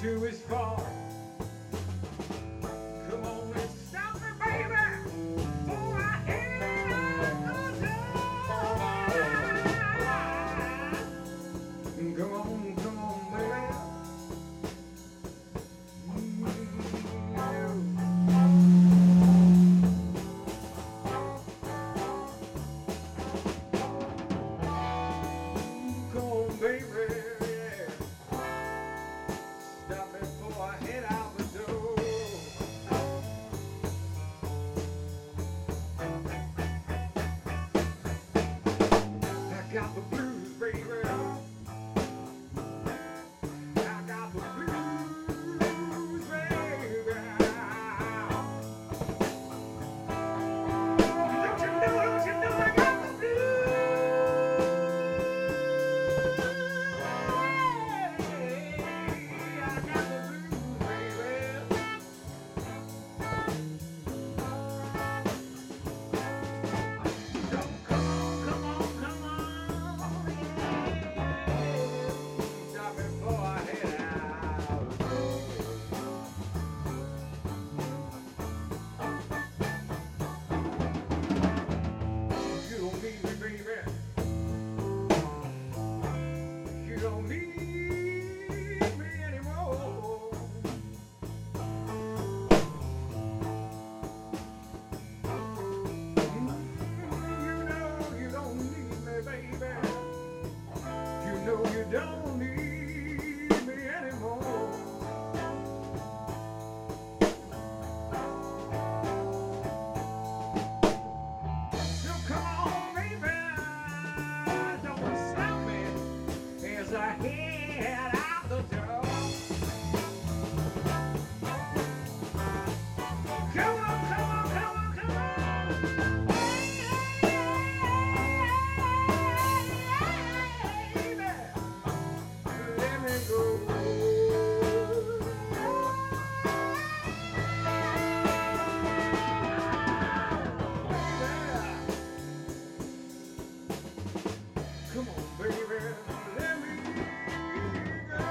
to his fall. Come on and stop me, baby, before I head out the door. Come on, baby. Come on, baby. Stop me before I head out the door. I got the blues, baby. I got the blues, baby. Don't you know I got the blues? I got the blues, baby. So come on, yeah. Stop it before I head out. You don't need me, baby. You don't need me anymore. You know you don't need me, baby. You know you don't need me anymore. So come on, baby, don't stop me as I head out the door. Come on, baby, let me go. Come on, baby, let me go.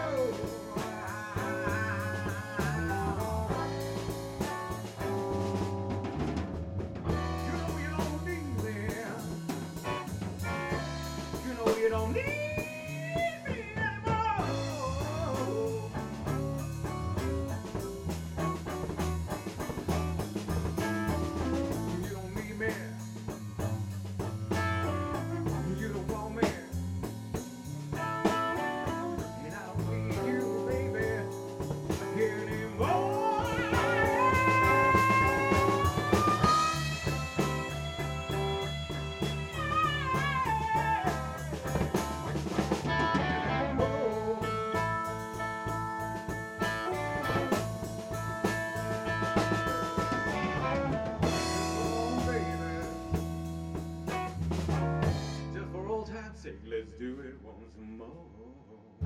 You know you don't need me. You know you don't need me anymore. You don't need me. You don't want me. And I don't need you, baby, anymore. Just for old time's sake, let's do it once more.